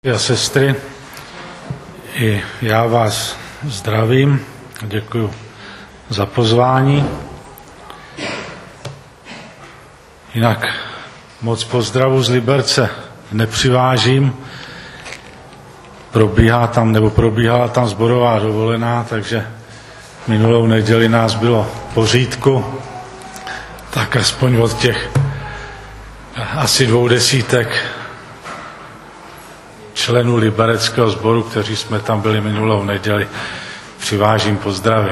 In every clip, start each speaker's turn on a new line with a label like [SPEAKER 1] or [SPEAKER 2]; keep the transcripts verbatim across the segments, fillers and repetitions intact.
[SPEAKER 1] A sestry, i já vás zdravím, děkuji za pozvání. Jinak moc pozdravu z Liberce nepřivážím. Probíhá tam, nebo probíhala tam sborová dovolená, takže minulou neděli nás bylo pořídku, tak aspoň od těch asi dvou desítek členů libereckého sboru, kteří jsme tam byli minulou neděli, přivážím pozdravy.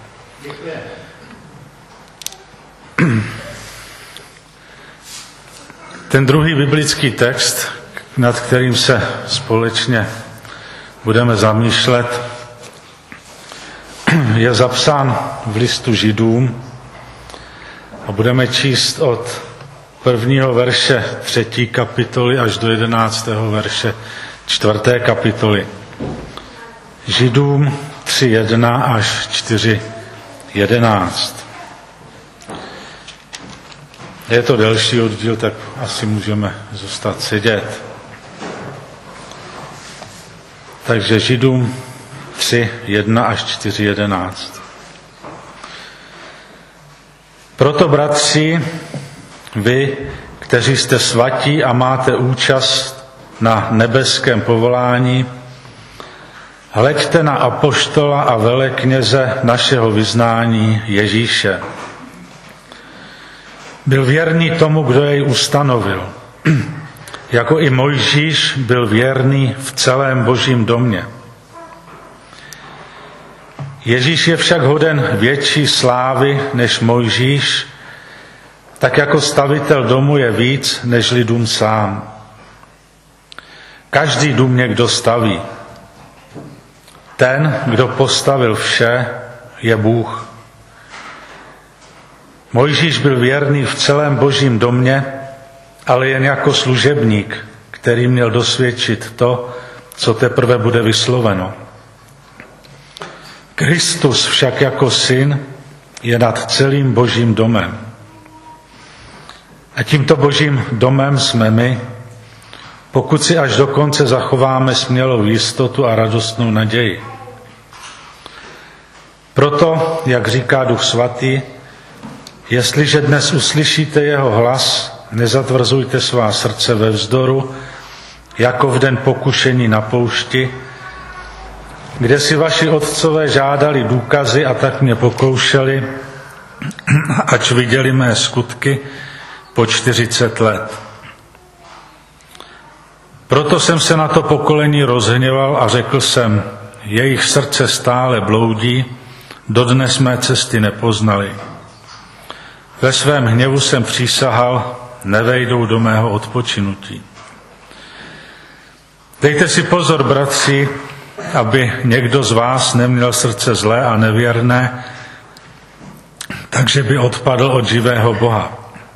[SPEAKER 1] Ten druhý biblický text, nad kterým se společně budeme zamýšlet, je zapsán v listu Židům a budeme číst od prvního verše třetí kapitoly až do jedenáctého verše čtvrté kapitoly. Židům tři jedna až čtyři jedenáct. Je to delší oddíl, tak asi můžeme zůstat sedět. Takže Židům tři jedna až čtyři jedenáct. Proto, bratři, vy, kteří jste svatí a máte účast na nebeském povolání, hleďte na apoštola a velekněze našeho vyznání Ježíše. Byl věrný tomu, kdo jej ustanovil. Jako i Mojžíš byl věrný v celém Božím domě. Ježíš je však hoden větší slávy než Mojžíš, tak jako stavitel domu je víc nežli dům sám. Každý dům někdo staví. Ten, kdo postavil vše, je Bůh. Mojžíš byl věrný v celém Božím domě, ale jen jako služebník, který měl dosvědčit to, co teprve bude vysloveno. Kristus však jako syn je nad celým Božím domem. A tímto Božím domem jsme my, pokud si až do konce zachováme smělou jistotu a radostnou naději. Proto, jak říká Duch Svatý, jestliže dnes uslyšíte jeho hlas, nezatvrzujte svá srdce ve vzdoru, jako v den pokušení na poušti, kde si vaši otcové žádali důkazy a tak mě pokoušeli, ač viděli mé skutky po čtyřicet let. Proto jsem se na to pokolení rozhněval a řekl jsem, jejich srdce stále bloudí, dodnes mé cesty nepoznali. Ve svém hněvu jsem přísahal, nevejdou do mého odpočinutí. Dejte si pozor, bratři, aby někdo z vás neměl srdce zlé a nevěrné, takže by odpadl od živého Boha.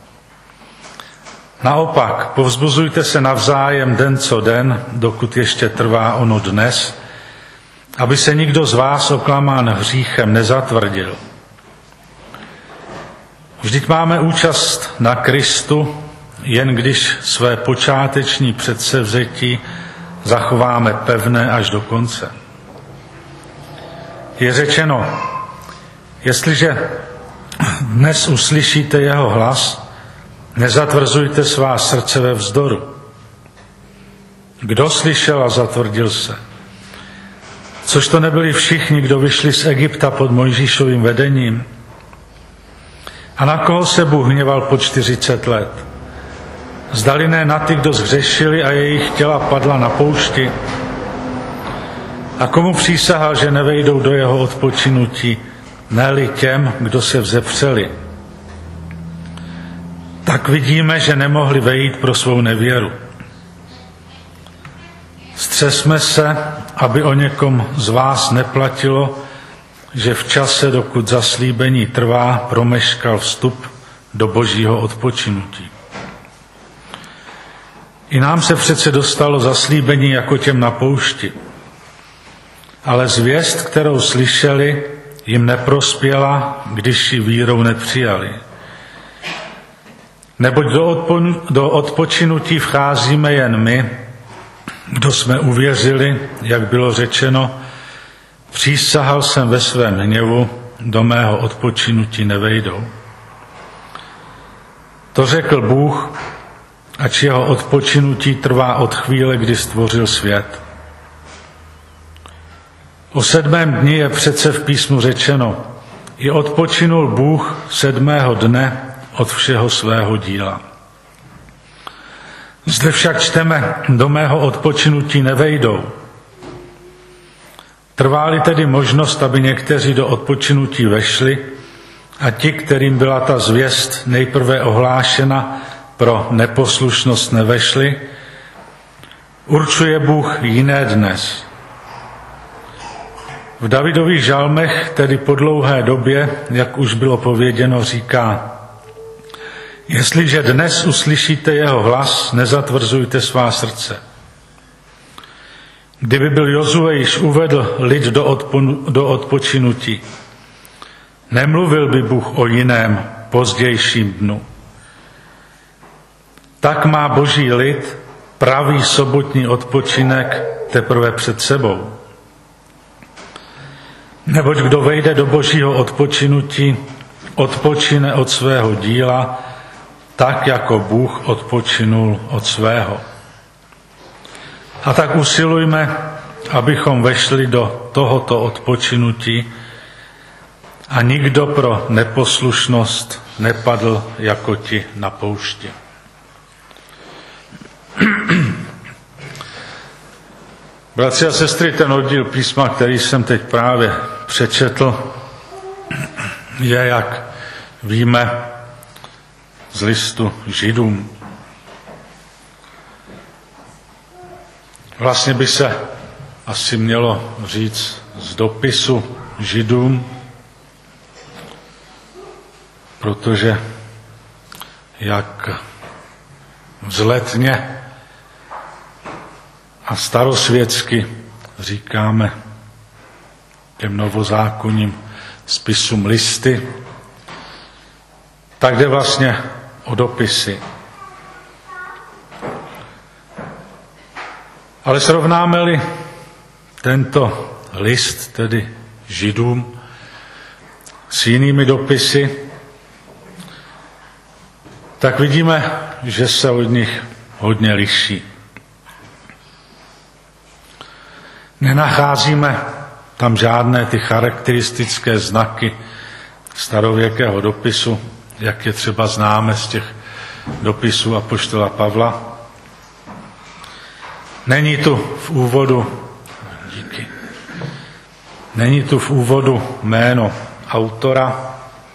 [SPEAKER 1] Naopak, povzbuzujte se navzájem den co den, dokud ještě trvá ono dnes, aby se nikdo z vás oklamán hříchem nezatvrdil. Vždyť máme účast na Kristu, jen když své počáteční předsevzetí zachováme pevné až do konce. Je řečeno, jestliže dnes uslyšíte jeho hlas, nezatvrzujte svá srdce ve vzdoru. Kdo slyšel a zatvrdil se? Což to nebyli všichni, kdo vyšli z Egypta pod Mojžíšovým vedením? A na koho se Bůh hněval po čtyřicet let? Zdali ne na ty, kdo zhřešili a jejich těla padla na poušti? A komu přísahal, že nevejdou do jeho odpočinutí, ne-li těm, kdo se vzepřeli? Tak vidíme, že nemohli vejít pro svou nevěru. Střesme se, aby o někom z vás neplatilo, že v čase, dokud zaslíbení trvá, promeškal vstup do Božího odpočinutí. I nám se přece dostalo zaslíbení jako těm na poušti. Ale zvěst, kterou slyšeli, jim neprospěla, když ji vírou nepřijali. Neboť do, odpo- do odpočinutí vcházíme jen my, kdo jsme uvěřili, jak bylo řečeno, přísahal jsem ve svém hněvu, do mého odpočinutí nevejdou. To řekl Bůh, ač jeho odpočinutí trvá od chvíle, kdy stvořil svět. O sedmém dni je přece v písmu řečeno, i odpočinul Bůh sedmého dne od všeho svého díla. Zde však čteme, do mého odpočinutí nevejdou. Trvá-li tedy možnost, aby někteří do odpočinutí vešli a ti, kterým byla ta zvěst nejprve ohlášena, pro neposlušnost nevešli, určuje Bůh jiné dnes. V Davidových žalmech, tedy po dlouhé době, jak už bylo pověděno, říká: jestliže dnes uslyšíte jeho hlas, nezatvrzujte svá srdce. Kdyby byl Jozue již uvedl lid do, odpo- do odpočinutí, nemluvil by Bůh o jiném, pozdějším dnu. Tak má boží lid pravý sobotní odpočinek teprve před sebou. Neboť kdo vejde do božího odpočinutí, odpočine od svého díla, tak jako Bůh odpočinul od svého. A tak usilujme, abychom vešli do tohoto odpočinutí a nikdo pro neposlušnost nepadl jako ti na poušti. Bratři a sestry, ten oddíl písma, který jsem teď právě přečetl, je, jak víme, z listu Židům. Vlastně by se asi mělo říct z dopisu Židům, protože jak vzletně a starosvětsky říkáme těm novozákonním spisům listy, tak jde vlastně o dopisy. Ale srovnáme-li tento list, tedy Židům, s jinými dopisy, tak vidíme, že se od nich hodně liší. Nenacházíme tam žádné ty charakteristické znaky starověkého dopisu, jak je třeba známe z těch dopisů apoštola Pavla. Není tu v úvodu, díky, není tu v úvodu jméno autora,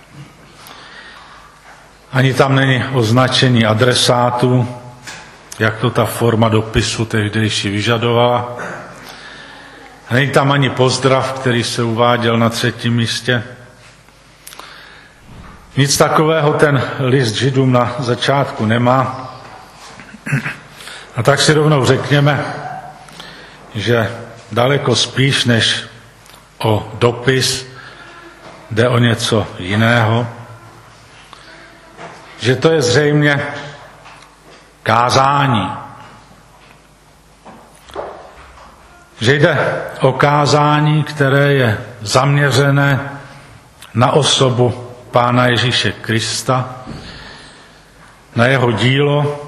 [SPEAKER 1] ani tam není označení adresátů, jak to ta forma dopisu tehdejší vyžadovala. Není tam ani pozdrav, který se uváděl na třetím místě. Nic takového ten list Židům na začátku nemá. A tak si rovnou řekněme, že daleko spíš než o dopis jde o něco jiného. Že to je zřejmě kázání. Že jde o kázání, které je zaměřené na osobu Pána Ježíše Krista, na jeho dílo,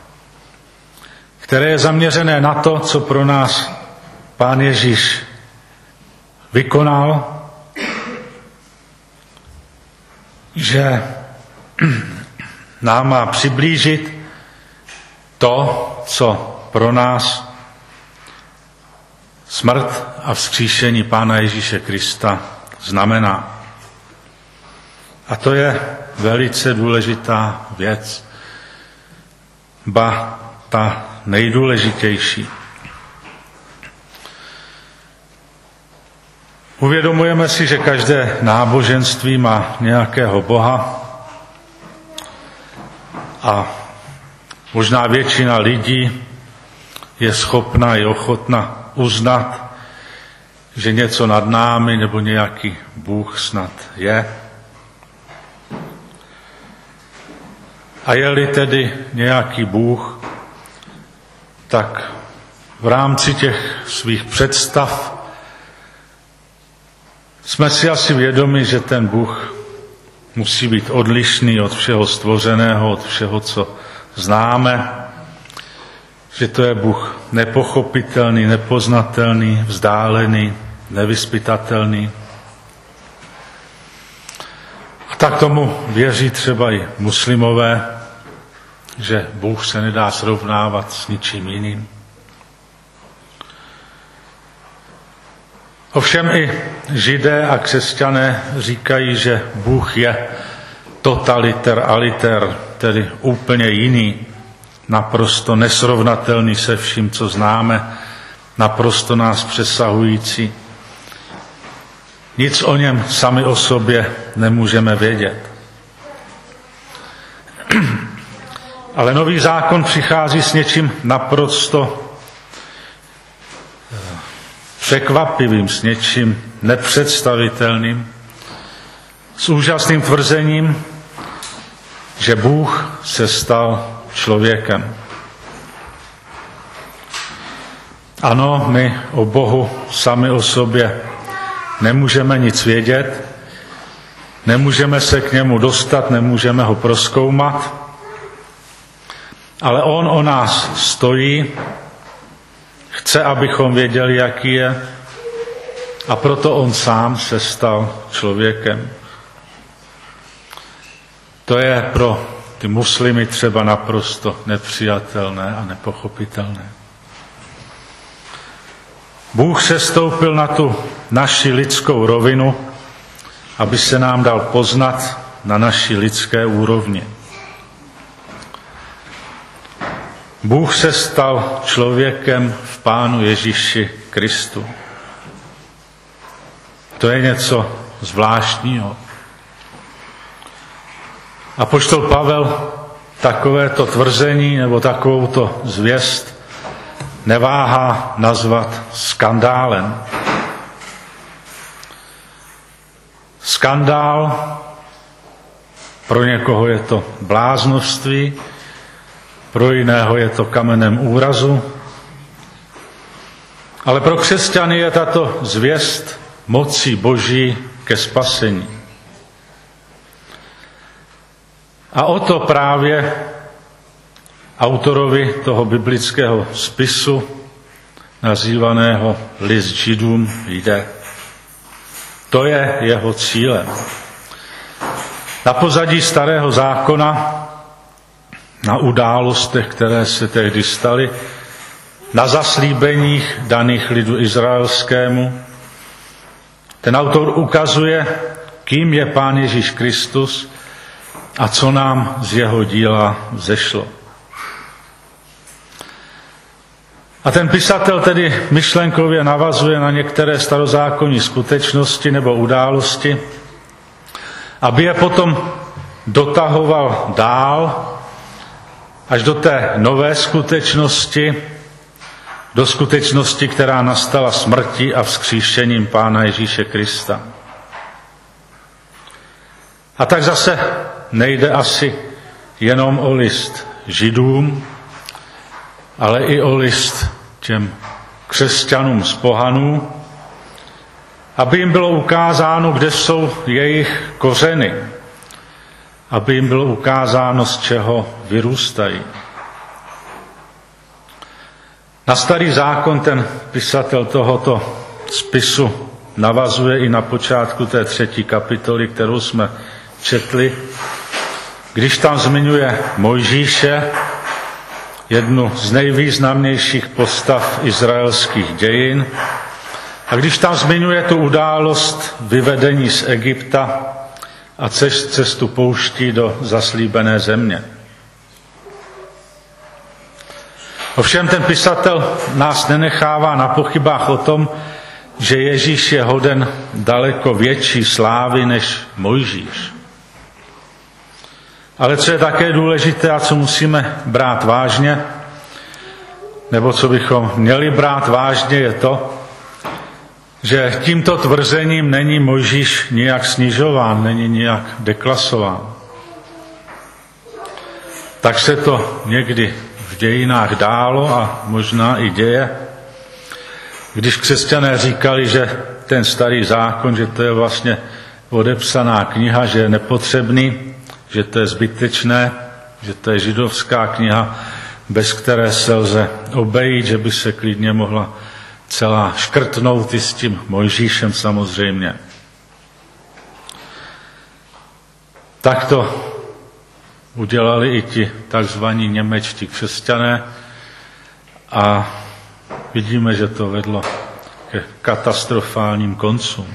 [SPEAKER 1] které je zaměřené na to, co pro nás Pán Ježíš vykonal, že nám má přiblížit to, co pro nás smrt a vzkříšení Pána Ježíše Krista znamená. A to je velice důležitá věc, ba ta nejdůležitější. Uvědomujeme si, že každé náboženství má nějakého Boha a možná většina lidí je schopna i ochotna uznat, že něco nad námi nebo nějaký Bůh snad je. A je-li tedy nějaký Bůh, tak v rámci těch svých představ jsme si asi vědomi, že ten Bůh musí být odlišný od všeho stvořeného, od všeho, co známe, že to je Bůh nepochopitelný, nepoznatelný, vzdálený, nevyzpytatelný. A tak tomu věří třeba i muslimové, že Bůh se nedá srovnávat s ničím jiným. Ovšem i Židé a křesťané říkají, že Bůh je totaliter aliter, tedy úplně jiný, naprosto nesrovnatelný se vším, co známe, naprosto nás přesahující. Nic o něm sami o sobě nemůžeme vědět. Ale nový zákon přichází s něčím naprosto překvapivým, s něčím nepředstavitelným, s úžasným tvrzením, že Bůh se stal člověkem. Ano, my o Bohu sami o sobě nemůžeme nic vědět, nemůžeme se k němu dostat, nemůžeme ho prozkoumat, ale on o nás stojí, chce, abychom věděli, jaký je, a proto on sám se stal člověkem. To je pro ty muslimy třeba naprosto nepřijatelné a nepochopitelné. Bůh se stoupil na tu naši lidskou rovinu, aby se nám dal poznat na naší lidské úrovni. Bůh se stal člověkem v Pánu Ježíši Kristu. To je něco zvláštního. Apoštol Pavel takovéto tvrzení nebo takovouto zvěst neváhá nazvat skandálem. Skandál, pro někoho je to bláznoství, pro jiného je to kamenem úrazu, ale pro křesťany je tato zvěst mocí Boží ke spasení. A o to právě autorovi toho biblického spisu, nazývaného List Židům, jde. To je jeho cílem. Na pozadí Starého zákona, na událostech, které se tehdy staly, na zaslíbeních daných lidu izraelskému, ten autor ukazuje, kým je Pán Ježíš Kristus a co nám z jeho díla vzešlo. A ten pisatel tedy myšlenkově navazuje na některé starozákonní skutečnosti nebo události, aby je potom dotahoval dál až do té nové skutečnosti, do skutečnosti, která nastala smrtí a vzkříšením Pána Ježíše Krista. A tak zase nejde asi jenom o list Židům, ale i o list těm křesťanům z pohanů, aby jim bylo ukázáno, kde jsou jejich kořeny, aby jim bylo ukázáno, z čeho vyrůstají. Na Starý zákon ten pisatel tohoto spisu navazuje i na počátku té třetí kapitoly, kterou jsme četli, když tam zmiňuje Mojžíše, jednu z nejvýznamnějších postav izraelských dějin, a když tam zmiňuje tu událost vyvedení z Egypta a cestu pouští do zaslíbené země. Ovšem ten pisatel nás nenechává na pochybách o tom, že Ježíš je hoden daleko větší slávy než Mojžíš. Ale co je také důležité a co musíme brát vážně, nebo co bychom měli brát vážně, je to, že tímto tvrzením není Mojžíš nijak snižován, není nijak deklasován. Tak se to někdy v dějinách dálo a možná i děje, Když křesťané říkali, že ten starý zákon, že to je vlastně odepsaná kniha, že je nepotřebný, že to je zbytečné, že to je židovská kniha, bez které se lze obejít, že by se klidně mohla celá škrtnout i s tím Mojžíšem samozřejmě. Tak to udělali i ti takzvaní němečtí křesťané a vidíme, že to vedlo ke katastrofálním koncům.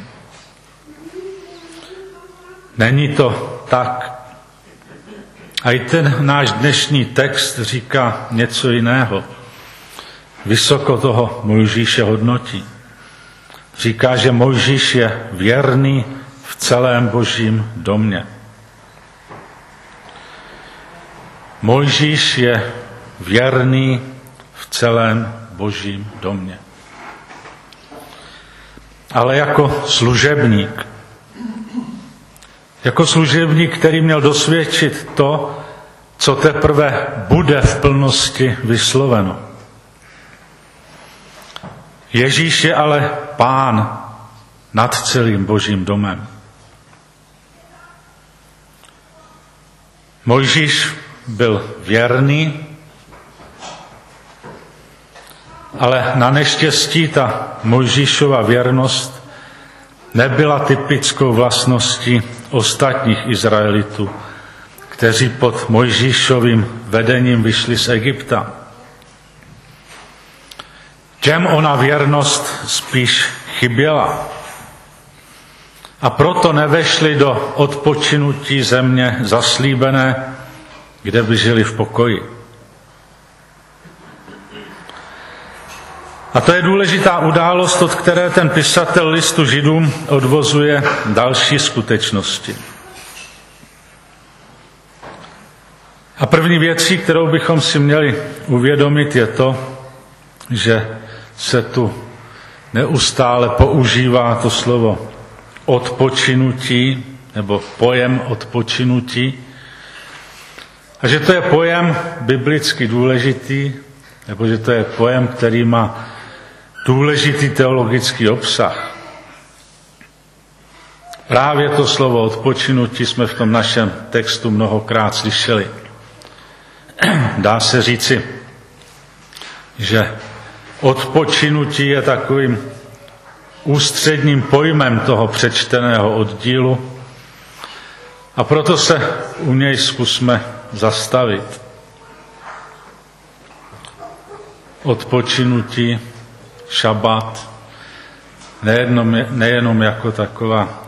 [SPEAKER 1] Není to tak. A i ten náš dnešní text říká něco jiného. Vysoko toho Mojžíše hodnotí. Říká, že Mojžíš je věrný v celém Božím domě. Mojžíš je věrný v celém Božím domě. Ale jako služebník. Jako služebník, který měl dosvědčit to, co teprve bude v plnosti vysloveno. Ježíš je ale Pán nad celým Božím domem. Mojžíš byl věrný, ale na neštěstí ta Mojžíšova věrnost nebyla typickou vlastností ostatních Izraelitů, kteří pod Mojžíšovým vedením vyšli z Egypta. Těm ona věrnost spíš chyběla. A proto nevešli do odpočinutí země zaslíbené, kde by žili v pokoji. A to je důležitá událost, od které ten pisatel listu Židům odvozuje další skutečnosti. A první věcí, kterou bychom si měli uvědomit, je to, že se tu neustále používá to slovo odpočinutí, nebo pojem odpočinutí, a že to je pojem biblicky důležitý, nebo že to je pojem, který má důležitý teologický obsah. Právě to slovo odpočinutí jsme v tom našem textu mnohokrát slyšeli. Dá se říci, že odpočinutí je takovým ústředním pojmem toho přečteného oddílu a proto se u něj zkusme zastavit. Odpočinutí, šabat, nejenom, nejenom jako taková,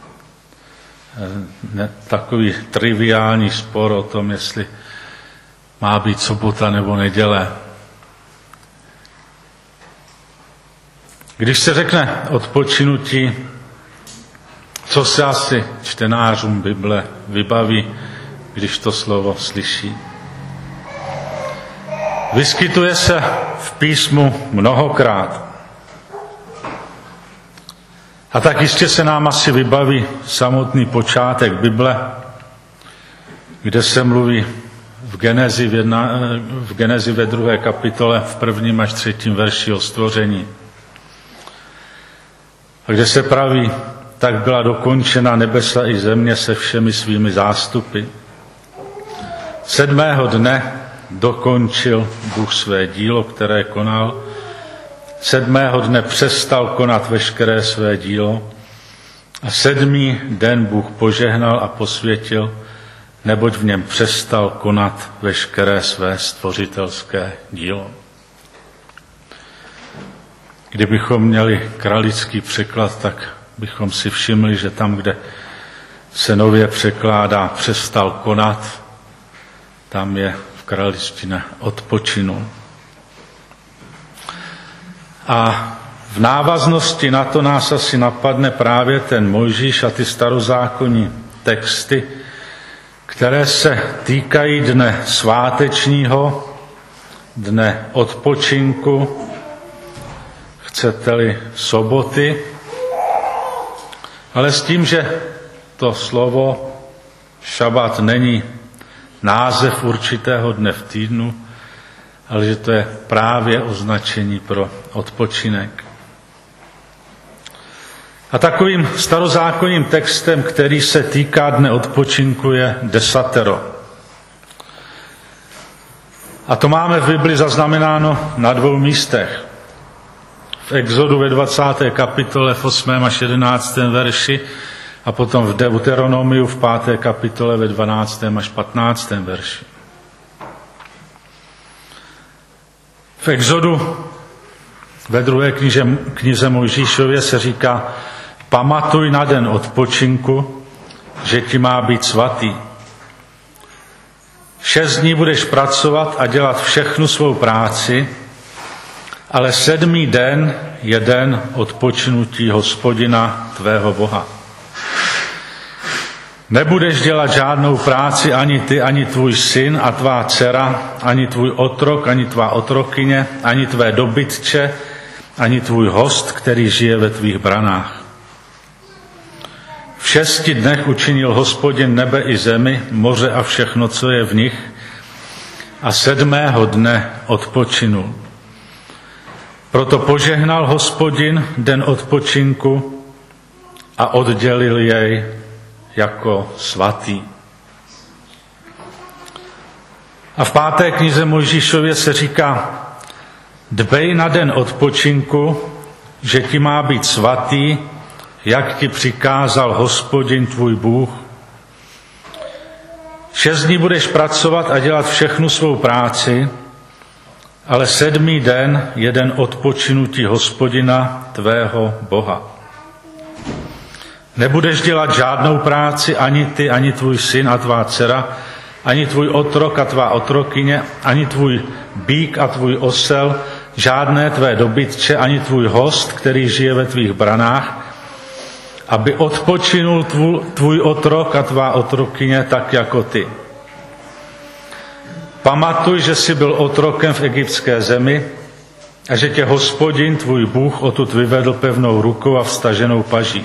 [SPEAKER 1] ne, takový triviální spor o tom, jestli má být sobota nebo neděle. Když se řekne odpočinutí, co se asi čtenářům Bible vybaví, když to slovo slyší? Vyskytuje se v písmu mnohokrát. A tak jistě se nám asi vybaví samotný počátek Bible, kde se mluví v Genezi, v, jedna, v Genezi ve druhé kapitole v prvním až třetím verši o stvoření. A kde se praví, tak byla dokončena nebesa i země se všemi svými zástupy. Sedmého dne dokončil Bůh své dílo, které konal. Sedmého dne přestal konat veškeré své dílo a sedmý den Bůh požehnal a posvětil, neboť v něm přestal konat veškeré své stvořitelské dílo. Kdybychom měli kralický překlad, tak bychom si všimli, že tam, kde se nově překládá přestal konat, tam je v kraličtině odpočinul. A v návaznosti na to nás asi napadne právě ten Mojžíš a ty starozákonní texty, které se týkají dne svátečního, dne odpočinku, chcete-li soboty, ale s tím, že to slovo šabat není název určitého dne v týdnu, ale že to je právě označení pro odpočinek. A takovým starozákonním textem, který se týká dne odpočinku, je desatero. A to máme v Bibli zaznamenáno na dvou místech. V Exodu ve dvacáté kapitole v osmém až jedenáctém verši a potom v Deuteronomiu v páté kapitole ve dvanáctém až patnáctém verši. V Exodu ve druhé knize, knize Mojžíšově se říká: pamatuj na den odpočinku, že ti má být svatý. Šest dní budeš pracovat a dělat všechnu svou práci, ale sedmý den je den odpočinutí Hospodina tvého Boha. Nebudeš dělat žádnou práci ani ty, ani tvůj syn a tvá dcera, ani tvůj otrok, ani tvá otrokyně, ani tvé dobytče, ani tvůj host, který žije ve tvých branách. V šesti dnech učinil Hospodin nebe i zemi, moře a všechno, co je v nich, a sedmého dne odpočinul. Proto požehnal Hospodin den odpočinku a oddělil jej jako svatý. A v páté knize Mojžíšově se říká: dbej na den odpočinku, že ti má být svatý, jak ti přikázal Hospodin tvůj Bůh. Šest dní budeš pracovat a dělat všechnu svou práci, ale sedmý den je den odpočinutí Hospodina tvého Boha. Nebudeš dělat žádnou práci, ani ty, ani tvůj syn a tvá dcera, ani tvůj otrok a tvá otrokyně, ani tvůj býk a tvůj osel, žádné tvé dobytče, ani tvůj host, který žije ve tvých branách, aby odpočinul tvůj, tvůj otrok a tvá otrokyně tak jako ty. Pamatuj, že jsi byl otrokem v egyptské zemi a že tě Hospodin, tvůj Bůh, odtud vyvedl pevnou rukou a vstaženou paží.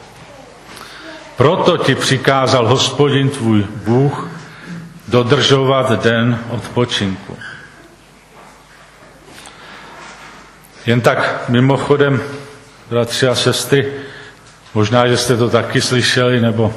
[SPEAKER 1] Proto ti přikázal Hospodin, tvůj Bůh, dodržovat den odpočinku. Jen tak mimochodem, bratři a sestry, možná, že jste to taky slyšeli nebo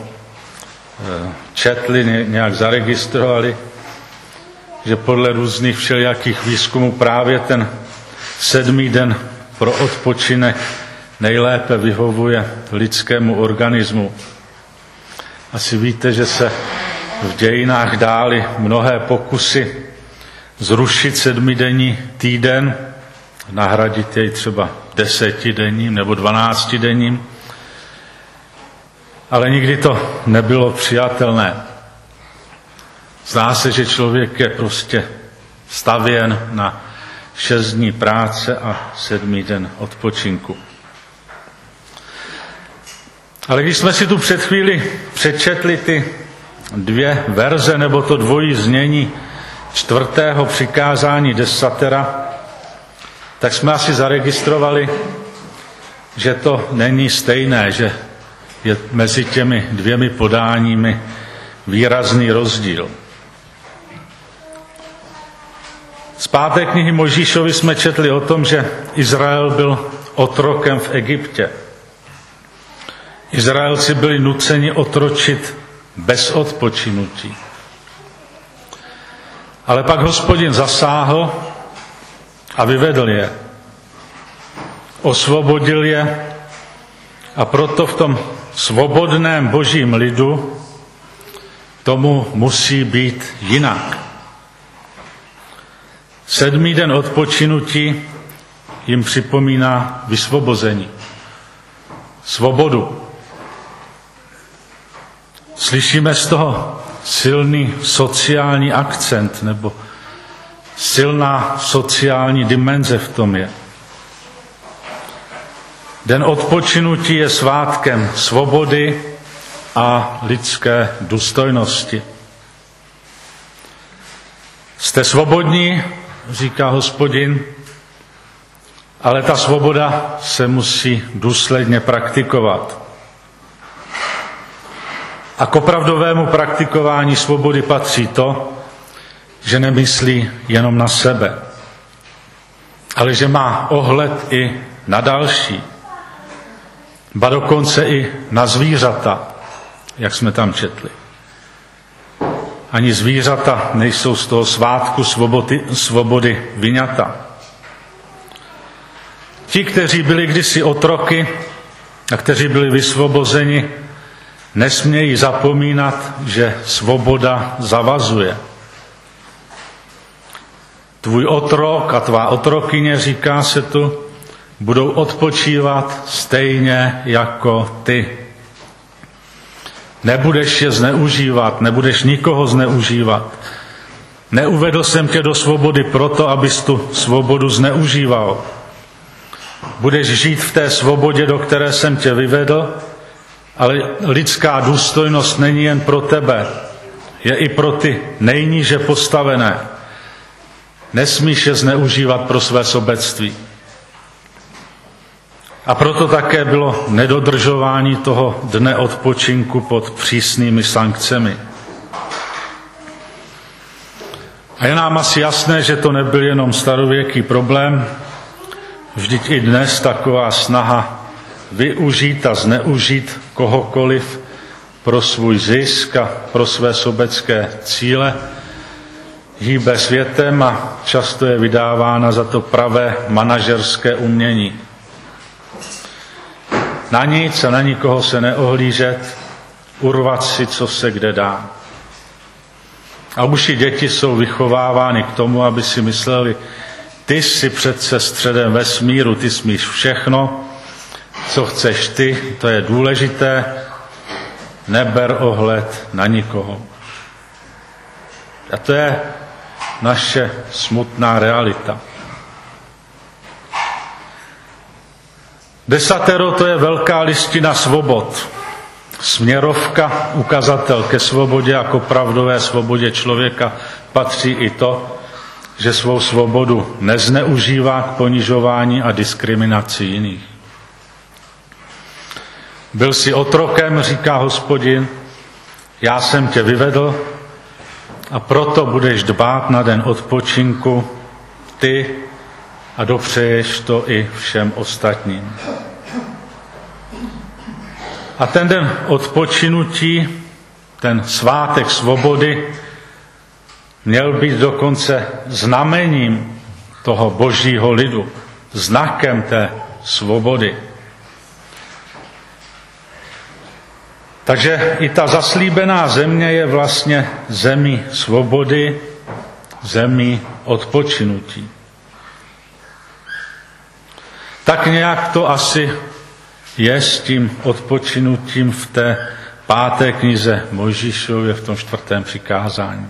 [SPEAKER 1] četli, nějak zaregistrovali, že podle různých všelijakých výzkumů právě ten sedmý den pro odpočinek nejlépe vyhovuje lidskému organismu. Asi víte, že se v dějinách dály mnohé pokusy zrušit sedmidenní týden, nahradit jej třeba desetidenním nebo dvanáctidenním, ale nikdy to nebylo přijatelné. Zdá se, že člověk je prostě stavěn na šest dní práce a sedmý den odpočinku. Ale když jsme si tu před chvíli přečetli ty dvě verze nebo to dvojí znění čtvrtého přikázání desatera, tak jsme asi zaregistrovali, že to není stejné, že je mezi těmi dvěmi podáními výrazný rozdíl. Z páté knihy Mojžíšovi jsme četli o tom, že Izrael byl otrokem v Egyptě. Izraelci byli nuceni otročit bez odpočinutí. Ale pak Hospodin zasáhl a vyvedl je. Osvobodil je a proto v tom svobodném božím lidu tomu musí být jinak. Sedmý den odpočinutí jim připomíná vysvobození, svobodu. Slyšíme z toho silný sociální akcent nebo silná sociální dimenze v tom je. Den odpočinutí je svátkem svobody a lidské důstojnosti. Jste svobodní, říká Hospodin, ale ta svoboda se musí důsledně praktikovat. A k opravdovému praktikování svobody patří to, že nemyslí jenom na sebe, ale že má ohled i na další. ba dokonce i na zvířata, jak jsme tam četli. Ani zvířata nejsou z toho svátku svobody, svobody vyňata. Ti, kteří byli kdysi otroky a kteří byli vysvobozeni, nesmějí zapomínat, že svoboda zavazuje. Tvůj otrok a tvá otrokyně, říká se tu, budou odpočívat stejně jako ty. Nebudeš je zneužívat, nebudeš nikoho zneužívat. Neuvedl jsem tě do svobody proto, abys tu svobodu zneužíval. Budeš žít v té svobodě, do které jsem tě vyvedl, ale lidská důstojnost není jen pro tebe, je i pro ty nejníže postavené. Nesmíš je zneužívat pro své sobectví. A proto také bylo nedodržování toho dne odpočinku pod přísnými sankcemi. A je nám asi jasné, že to nebyl jenom starověký problém, vždyť i dnes taková snaha využít a zneužít kohokoliv pro svůj zisk a pro své sobecké cíle hýbe světem a často je vydávána za to pravé manažerské umění. Na nic a na nikoho se neohlížet, urvat si, co se kde dá. A už i děti jsou vychovávány k tomu, aby si mysleli, ty jsi přece středem vesmíru, ty smíš všechno, co chceš ty, to je důležité, neber ohled na nikoho. A to je naše smutná realita. Desatero to je velká listina svobod. Směrovka, ukazatel ke svobodě, jako pravdové svobodě člověka patří i to, že svou svobodu nezneužívá k ponižování a diskriminaci jiných. Byl jsi otrokem, říká Hospodin, já jsem tě vyvedl a proto budeš dbát na den odpočinku ty a dopřeješ to i všem ostatním. A ten den odpočinutí, ten svátek svobody, měl být dokonce znamením toho božího lidu, znakem té svobody. Takže i ta zaslíbená země je vlastně zemí svobody, zemí odpočinutí. Tak nějak to asi je s tím odpočinutím v té páté knize Mojžíšově v tom čtvrtém přikázání.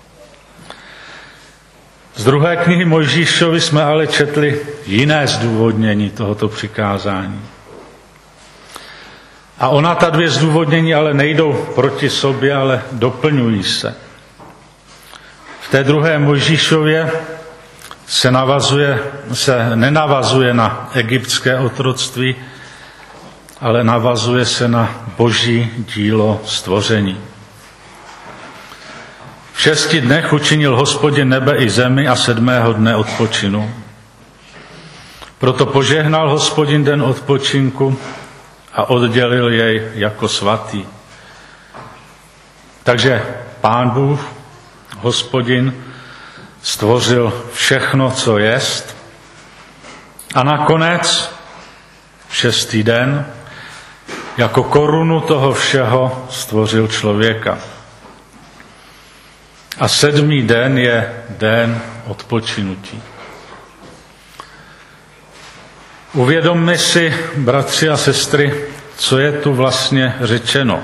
[SPEAKER 1] Z druhé knihy Mojžíšovi jsme ale četli jiné zdůvodnění tohoto přikázání. A ona ta dvě zdůvodnění ale nejdou proti sobě, ale doplňují se. V té druhé Mojžíšově se, navazuje, se nenavazuje na egyptské otroctví, ale navazuje se na boží dílo stvoření. V šesti dnech učinil Hospodin nebe i zemi a sedmého dne odpočinul. Proto požehnal Hospodin den odpočinku a oddělil jej jako svatý. Takže Pán Bůh, Hospodin, stvořil všechno, co jest, a nakonec šestý den jako korunu toho všeho stvořil člověka. A sedmý den je den odpočinutí. Uvědomme si, bratři a sestry, co je tu vlastně řečeno.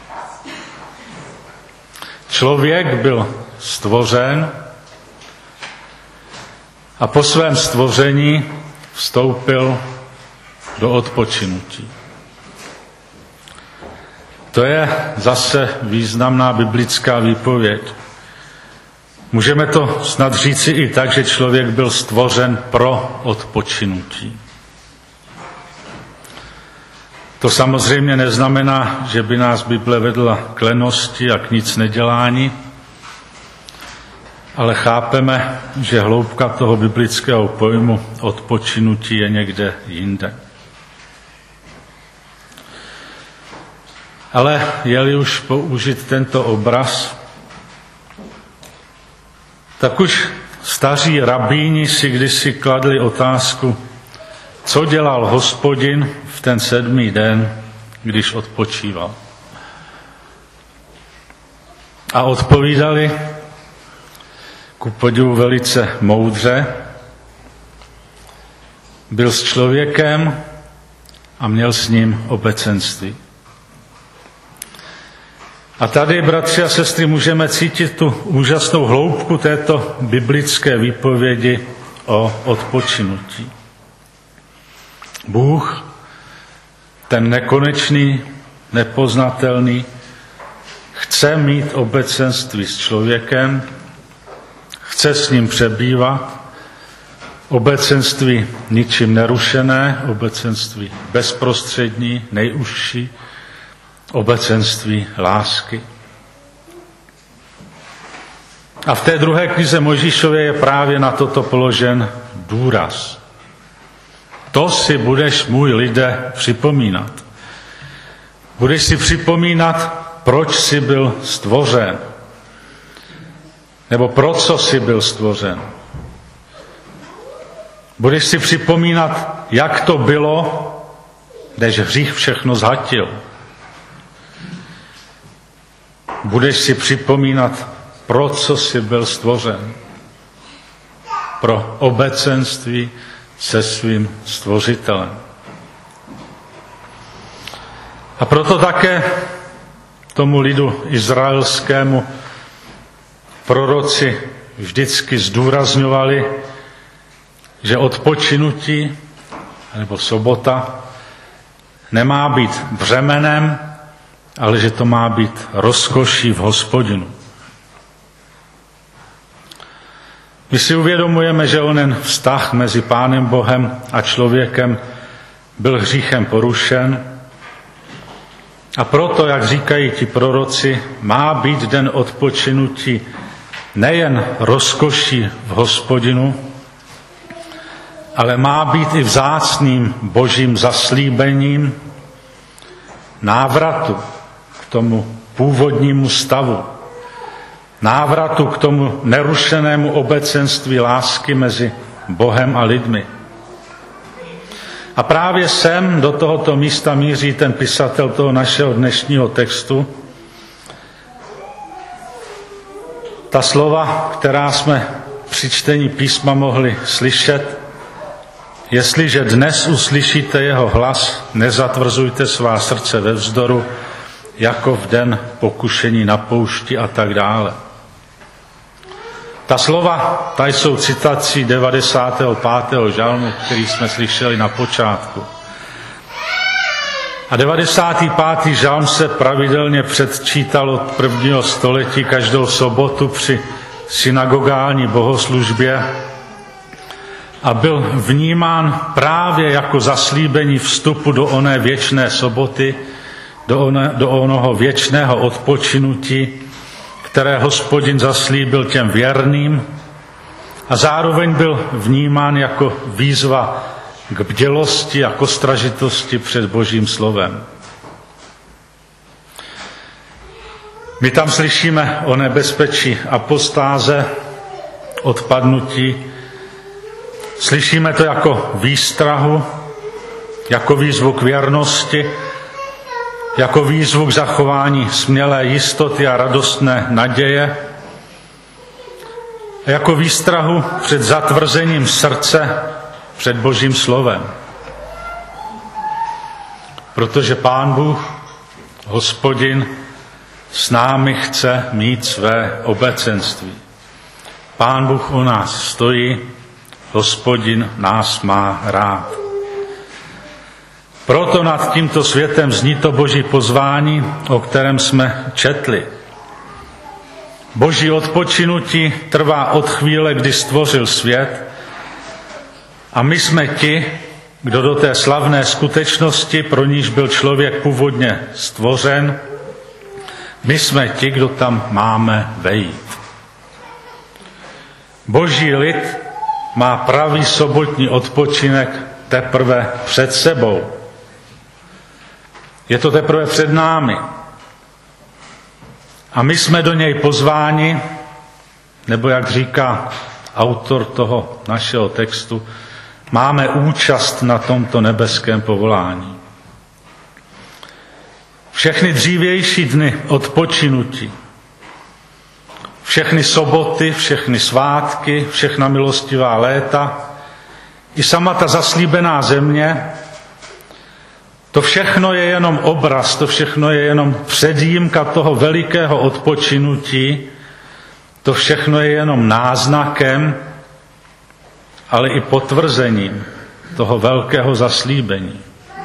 [SPEAKER 1] Člověk byl stvořen a po svém stvoření vstoupil do odpočinutí. To je zase významná biblická výpověď. Můžeme to snad říci i tak, že člověk byl stvořen pro odpočinutí. To samozřejmě neznamená, že by nás Bible vedla k lenosti a k nic nedělání, ale chápeme, že hloubka toho biblického pojmu odpočinutí je někde jinde. Ale je-li už použít tento obraz, tak už staří rabíni si kdysi kladli otázku, co dělal Hospodin v ten sedmý den, když odpočíval. A odpovídali ku podivu velice moudře, byl s člověkem a měl s ním obecenství. A tady, bratři a sestry, můžeme cítit tu úžasnou hloubku této biblické výpovědi o odpočinutí. Bůh, ten nekonečný, nepoznatelný, chce mít obecenství s člověkem, chce s ním přebývat, obecenství ničím nerušené, obecenství bezprostřední, nejužší, obecenství lásky. A v té druhé knize Mojžíšově je právě na toto položen důraz. To si budeš, můj lidé, připomínat. Budeš si připomínat, proč jsi byl stvořen. Nebo pro co jsi byl stvořen. Budeš si připomínat, jak to bylo, než hřích všechno zhatil. Budeš si připomínat, pro co jsi byl stvořen. Pro obecenství se svým stvořitelem. A proto také tomu lidu izraelskému proroci vždycky zdůrazňovali, že odpočinutí nebo sobota nemá být břemenem, ale že to má být rozkoší v Hospodinu. My si uvědomujeme, že onen vztah mezi Pánem Bohem a člověkem byl hříchem porušen a proto, jak říkají ti proroci, má být den odpočinutí nejen rozkoší v Hospodinu, ale má být i vzácným božím zaslíbením návratu k tomu původnímu stavu, návratu k tomu nerušenému obecenství lásky mezi Bohem a lidmi. A právě sem do tohoto místa míří ten pisatel toho našeho dnešního textu. Ta slova, která jsme při čtení písma mohli slyšet, jestliže dnes uslyšíte jeho hlas, nezatvrzujte svá srdce ve vzdoru, jako v den pokušení na poušti a tak dále. Ta slova, ta jsou citací devadesátého pátého žalmu, který jsme slyšeli na počátku. A devadesátý pátý žalm se pravidelně předčítal od prvního století každou sobotu při synagogální bohoslužbě a byl vnímán právě jako zaslíbení vstupu do oné věčné soboty, do, one, do onoho věčného odpočinutí, které Hospodin zaslíbil těm věrným a zároveň byl vnímán jako výzva k bdělosti a k ostražitosti před Božím slovem. My tam slyšíme o nebezpečí apostáze, odpadnutí. Slyšíme to jako výstrahu, jako výzvu k věrnosti, jako výzvu k zachování smělé jistoty a radostné naděje, a jako výstrahu před zatvrzením srdce před Božím slovem. Protože Pán Bůh, Hospodin, s námi chce mít své obecenství. Pán Bůh u nás stojí, Hospodin nás má rád. Proto nad tímto světem zní to Boží pozvání, o kterém jsme četli. Boží odpočinutí trvá od chvíle, kdy stvořil svět, a my jsme ti, kdo do té slavné skutečnosti, pro níž byl člověk původně stvořen, my jsme ti, kdo tam máme vejít. Boží lid má pravý sobotní odpočinek teprve před sebou. Je to teprve před námi. A my jsme do něj pozváni, nebo jak říká autor toho našeho textu, máme účast na tomto nebeském povolání. Všechny dřívější dny odpočinutí, všechny soboty, všechny svátky, všechna milostivá léta, i sama ta zaslíbená země, to všechno je jenom obraz, to všechno je jenom předjímka toho velikého odpočinutí, to všechno je jenom náznakem, ale i potvrzením toho velkého zaslíbení.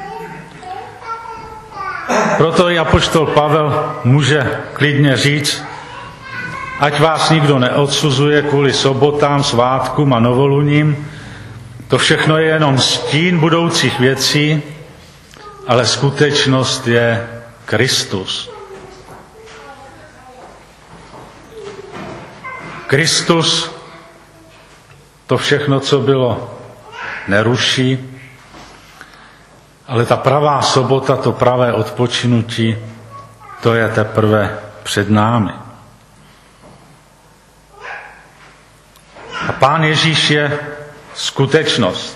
[SPEAKER 1] Proto i apoštol Pavel může klidně říct, ať vás nikdo neodsuzuje kvůli sobotám, svátkům a novoluním, to všechno je jenom stín budoucích věcí, ale skutečnost je Kristus. Kristus to všechno, co bylo, neruší, ale ta pravá sobota, to pravé odpočinutí, to je teprve před námi. A Pán Ježíš je skutečnost.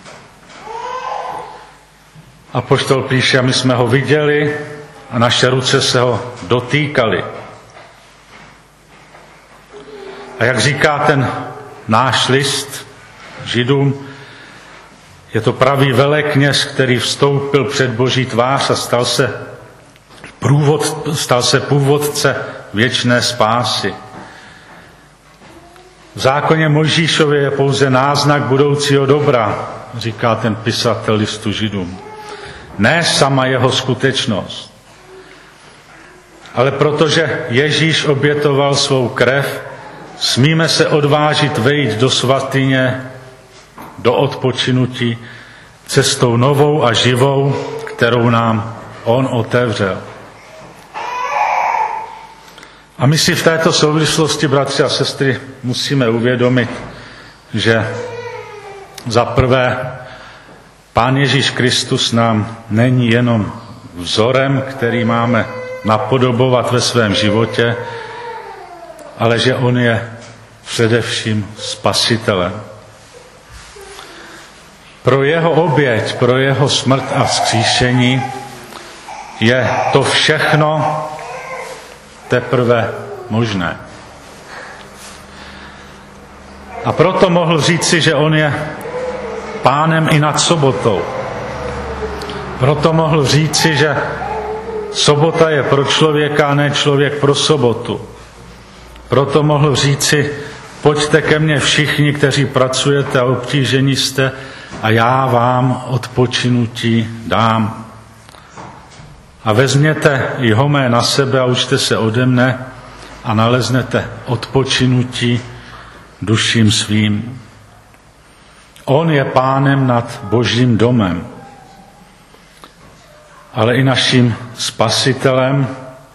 [SPEAKER 1] Apoštol píše, a my jsme ho viděli a naše ruce se ho dotýkaly. A jak říká ten náš list Židům, je to pravý velekněz, který vstoupil před Boží tvář a stal se, průvod, stal se původce věčné spásy. V zákoně Mojžíšově je pouze náznak budoucího dobra, říká ten pisatel listu Židům. Ne sama jeho skutečnost. Ale protože Ježíš obětoval svou krev, smíme se odvážit vejít do svatyně, do odpočinutí, cestou novou a živou, kterou nám on otevřel. A my si v této souvislosti, bratři a sestry, musíme uvědomit, že za prvé Pán Ježíš Kristus nám není jenom vzorem, který máme napodobovat ve svém životě, ale že on je především spasitelem. Pro jeho oběť, pro jeho smrt a vzkříšení je to všechno teprve možné. A proto mohl říci, že on je pánem i nad sobotou. Proto mohl říci, že sobota je pro člověka a ne člověk pro sobotu. Proto mohl říci, pojďte ke mně všichni, kteří pracujete a obtíženi jste, a já vám odpočinutí dám. A vezměte jeho mé na sebe a učte se ode mne a naleznete odpočinutí duším svým. On je pánem nad Božím domem, ale i naším spasitelem,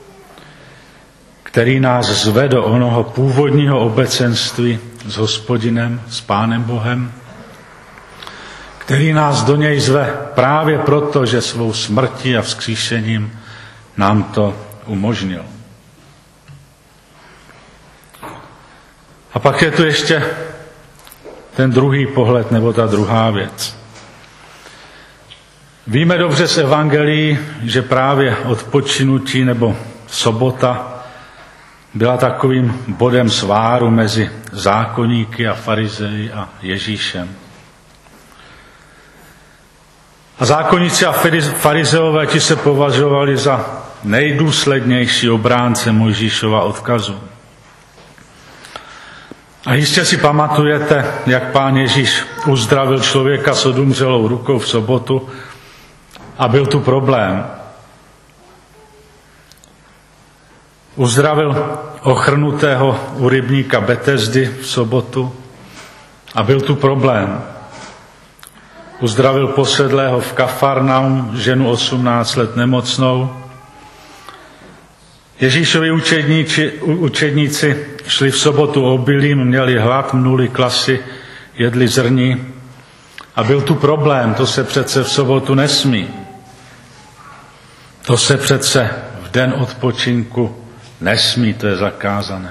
[SPEAKER 1] který nás zve do onoho původního obecenství s Hospodinem, s Pánem Bohem, který nás do něj zve právě proto, že svou smrtí a vzkříšením nám to umožnil. A pak je tu ještě ten druhý pohled, nebo ta druhá věc. Víme dobře z evangelií, že právě odpočinutí nebo sobota byla takovým bodem sváru mezi zákoníky a farizeji a Ježíšem. A zákonníci a farizeové ti se považovali za nejdůslednější obránce Mojžíšova odkazu. A jistě si pamatujete, jak Pán Ježíš uzdravil člověka s odumřelou rukou v sobotu a byl tu problém. Uzdravil ochrnutého u rybníka Betesdy v sobotu a byl tu problém. Uzdravil posedlého v Kafarnaum, ženu osmnáct let nemocnou. Ježíšovi učedníci, učedníci šli v sobotu obilím, měli hlad, mnuli klasy, jedli zrní. A byl tu problém, to se přece v sobotu nesmí. To se přece v den odpočinku nesmí, to je zakázané.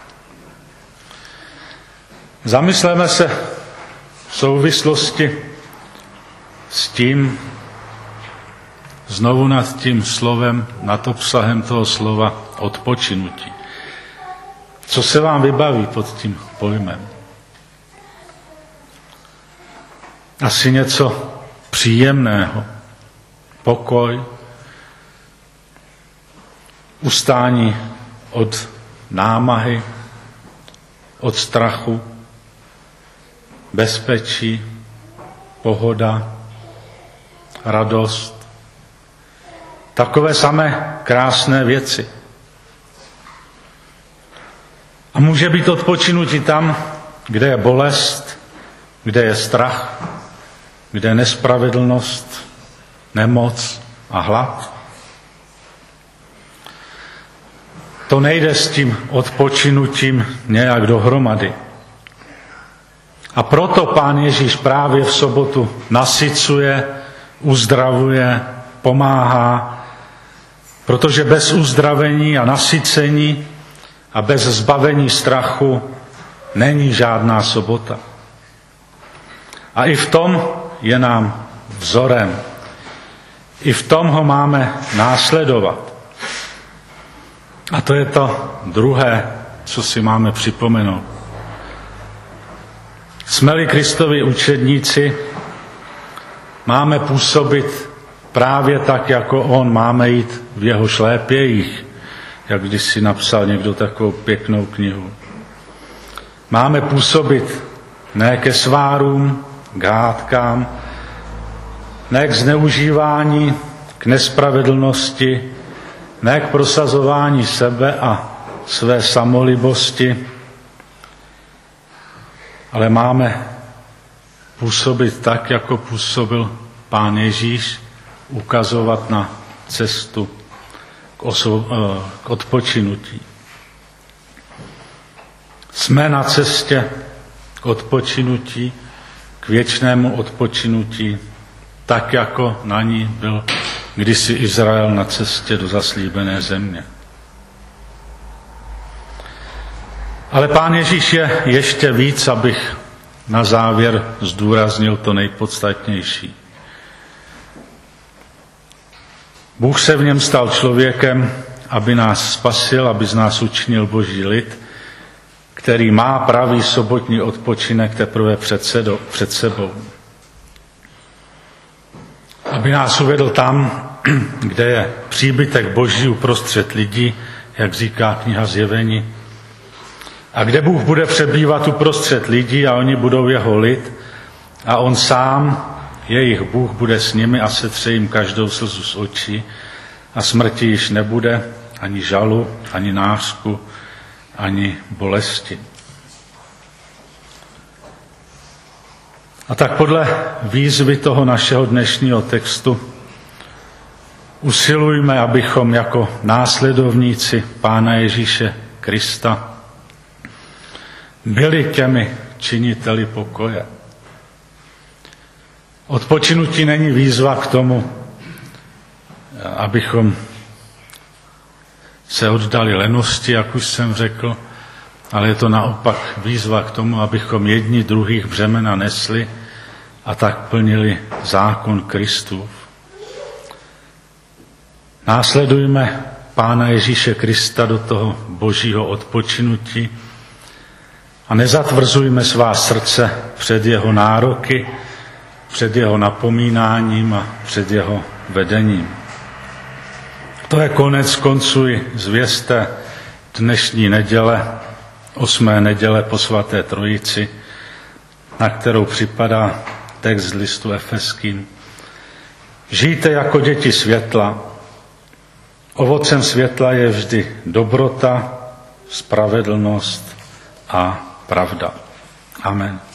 [SPEAKER 1] Zamysleme se v souvislosti s tím, znovu nad tím slovem, nad obsahem toho slova odpočinutí. Co se vám vybaví pod tím pojmem? Asi něco příjemného. Pokoj, ustání od námahy, od strachu, bezpečí, pohoda, radost. Takové samé krásné věci. A může být odpočinutí tam, kde je bolest, kde je strach, kde je nespravedlnost, nemoc a hlad. To nejde s tím odpočinutím nějak dohromady. A proto Pán Ježíš právě v sobotu nasycuje, uzdravuje, pomáhá, protože bez uzdravení a nasycení a bez zbavení strachu není žádná sobota. A i v tom je nám vzorem. I v tom ho máme následovat. A to je to druhé, co si máme připomenout. Jsme-li Kristovi učedníci, máme působit právě tak, jako on, máme jít v jeho šlépějích, jak když si napsal někdo takovou pěknou knihu. Máme působit ne ke svárům, k hádkám, ne k zneužívání, k nespravedlnosti, ne k prosazování sebe a své samolibosti, ale máme působit tak, jako působil Pán Ježíš, ukazovat na cestu k, oso- k odpočinutí. Jsme na cestě k odpočinutí, k věčnému odpočinutí, tak jako na ní byl kdysi Izrael na cestě do zaslíbené země. Ale Pán Ježíš je ještě víc, abych na závěr zdůraznil to nejpodstatnější. Bůh se v něm stal člověkem, aby nás spasil, aby z nás učinil Boží lid, který má pravý sobotní odpočinek teprve před, sedo, před sebou. Aby nás uvedl tam, kde je příbytek Boží uprostřed lidí, jak říká kniha Zjevení, a kde Bůh bude přebývat uprostřed lidí a oni budou jeho lid a on sám, jejich Bůh, bude s nimi a setře jim každou slzu z očí a smrti již nebude, ani žalu, ani nářku, ani bolesti. A tak podle výzvy toho našeho dnešního textu usilujme, abychom jako následovníci Pána Ježíše Krista byli těmi činiteli pokoje. Odpočinutí není výzva k tomu, abychom se oddali lenosti, jak už jsem řekl, ale je to naopak výzva k tomu, abychom jedni druhých břemena nesli a tak plnili zákon Kristův. Následujme Pána Ježíše Krista do toho božího odpočinutí a nezatvrzujme svá srdce před jeho nároky, před jeho napomínáním a před jeho vedením. To je konec konců i zvěsté dnešní neděle, osmé neděle po svaté Trojici, na kterou připadá text z listu Efeským. Žijte jako děti světla. Ovocem světla je vždy dobrota, spravedlnost a pravda. Amen.